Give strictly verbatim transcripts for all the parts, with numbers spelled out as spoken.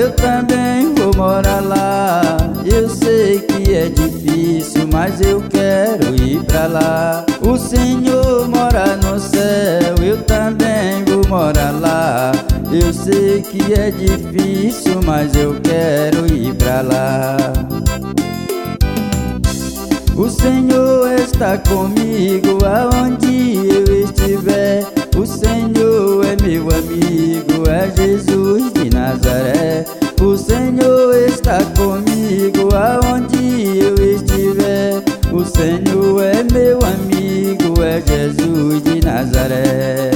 eu também vou morar lá. Eu sei que é difícil, mas eu quero ir pra lá. O Senhor mora no céu, eu também vou morar lá. Eu sei que é difícil, mas eu quero ir pra lá. O Senhor está comigo aonde eu estiver. O Senhor é meu amigo, é Jesus de Nazaré. O Senhor está comigo aonde eu estiver. O Senhor é meu amigo, é Jesus de Nazaré.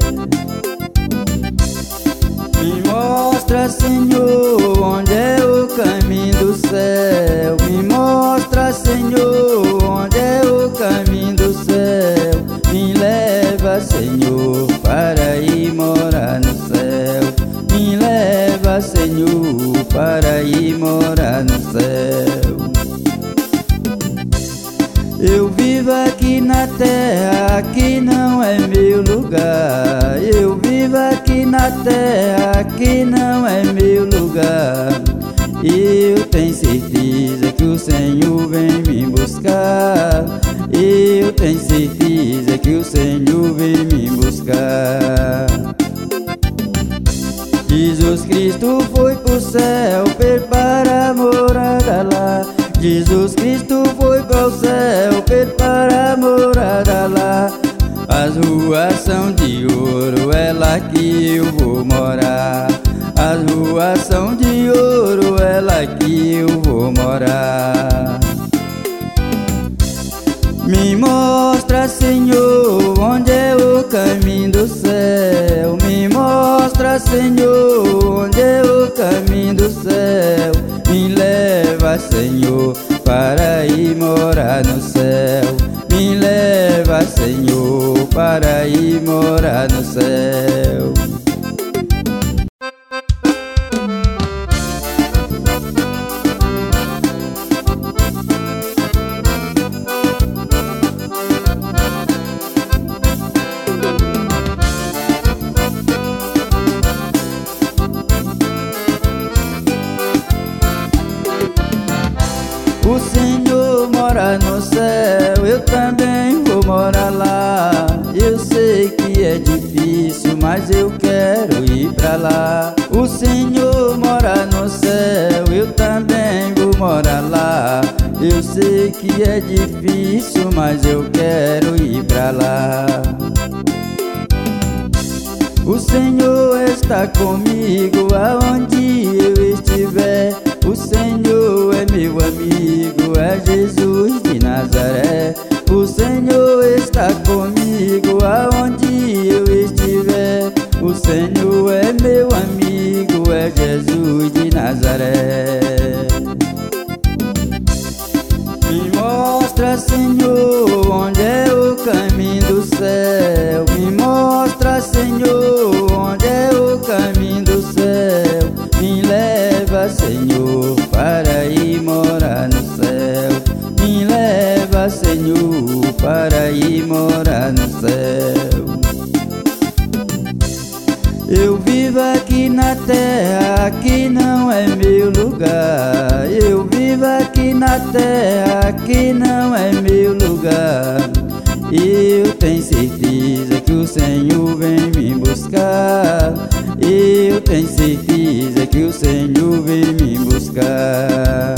Me mostra, Senhor, onde é o caminho do céu. Me mostra, Senhor, onde é o caminho do céu. Me leva, Senhor, para ir morar no céu. Me leva, Senhor, para ir morar no céu. Eu vivo aqui na terra, aqui não é meu lugar. Eu vivo aqui na terra, aqui não é meu lugar. Eu tenho certeza que o Senhor vem me buscar. Eu tenho certeza que o Senhor vem me buscar. Jesus Cristo foi pro céu, prepara a morada lá. Jesus Cristo foi pro céu, prepara a morada lá. As ruas são de ouro, é lá que eu vou morar. As ruas são de ouro, é lá que eu vou morar. Me mostra, Senhor, onde é o caminho do céu. Me mostra, Senhor, onde é o caminho do céu. Me leva, Senhor, para ir morar no céu. Me leva, Senhor, para ir morar no céu. O Senhor mora no céu, eu também vou morar lá. Eu sei que é difícil, mas eu quero ir pra lá. O Senhor mora no céu, eu também vou morar lá. Eu sei que é difícil, mas eu quero ir pra lá. O Senhor está comigo aonde eu estiver. O Senhor é meu amigo, é Jesus de Nazaré. O Senhor está comigo aonde eu estiver. O Senhor é meu amigo, é Jesus de Nazaré. Me mostra, Senhor, onde é o caminho do céu. Me mostra, Senhor, onde é o caminho do céu. Me leva, Senhor, para ir morar no céu. Me leva, Senhor, para ir morar no céu. Eu vivo aqui na terra, aqui não é meu lugar. Eu vivo aqui na terra, aqui não é meu lugar. Eu tenho certeza que o Senhor vem me buscar. Eu tenho certeza que o Senhor vem me buscar.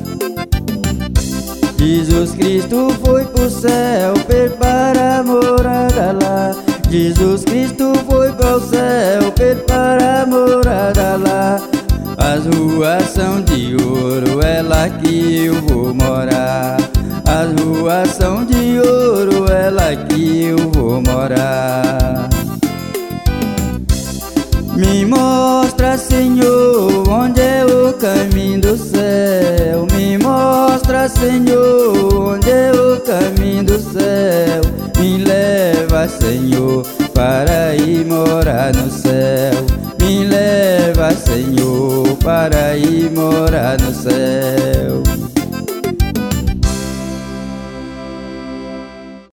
Jesus Cristo foi pro céu, prepara a morada lá. Jesus Cristo foi pro céu, prepara a morada lá. As ruas são de ouro, é lá que eu vou morar. As ruas são de ouro, é lá que eu vou morar. Me mostra, Senhor, onde é o caminho do céu. Me mostra, Senhor, onde é o caminho do céu. Me leva, Senhor, para ir morar no céu. Me leva, Senhor, para ir morar no céu.